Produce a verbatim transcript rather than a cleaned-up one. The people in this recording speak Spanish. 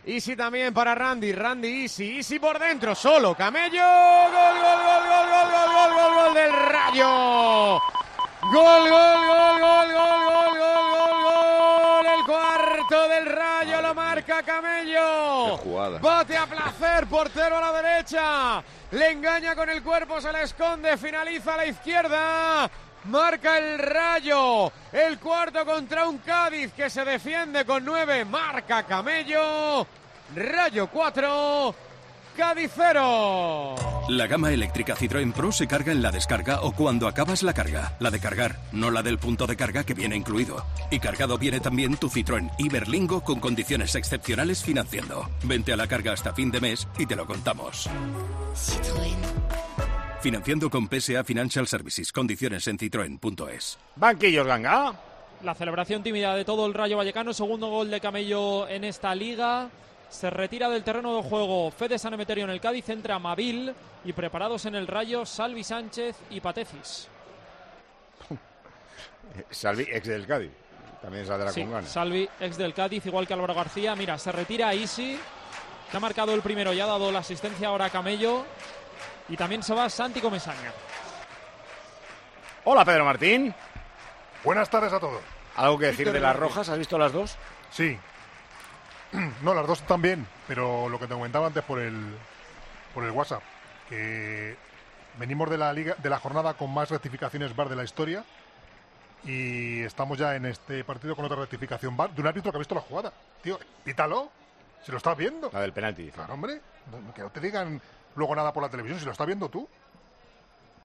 Easy también para Randy. Randy Easy. Easy por dentro. Solo. Camello. Gol, gol, gol, gol, gol, gol, gol, gol, gol del Rayo. Gol, gol, gol, gol, gol, gol, gol, gol, gol. El cuarto del Rayo lo marca Camello. Bate a placer. Portero a la derecha. Le engaña con el cuerpo. Se le esconde. Finaliza a la izquierda. Marca el Rayo, el cuarto contra un Cádiz que se defiende con nueve. Marca Camello, Rayo cuatro, Cádiz cero. La gama eléctrica Citroën Pro se carga en la descarga o cuando acabas la carga. La de cargar, no la del punto de carga que viene incluido. Y cargado viene también tu Citroën Iberlingo con condiciones excepcionales financiando. Vente a la carga hasta fin de mes y te lo contamos. Citroën. Financiando con P S A Financial Services. Condiciones en citroen punto es. Banquillos, Ganga. La celebración tímida de todo el Rayo Vallecano. Segundo gol de Camello en esta liga. Se retira del terreno de juego Fede San Emeterio en el Cádiz. Entra Mabil. Y preparados en el Rayo Salvi Sánchez y Patecis. Salvi, ex del Cádiz. También saldrá sí, con ganas. Salvi, ex del Cádiz, igual que Álvaro García. Mira, se retira Easy. Que ha marcado el primero y ha dado la asistencia ahora a Camello. Y también se va Santi Comesaña. Hola, Pedro Martín. Buenas tardes a todos. ¿Algo que decir de las rojas? ¿Has visto las dos? Sí. No, las dos también, pero lo que te comentaba antes por el por el WhatsApp, que venimos de la liga de la jornada con más rectificaciones V A R de la historia y estamos ya en este partido con otra rectificación V A R de un árbitro que ha visto la jugada. Tío, pítalo, si lo estás viendo. La del penalti. Claro, hombre, que no te digan luego nada por la televisión, si lo estás viendo tú.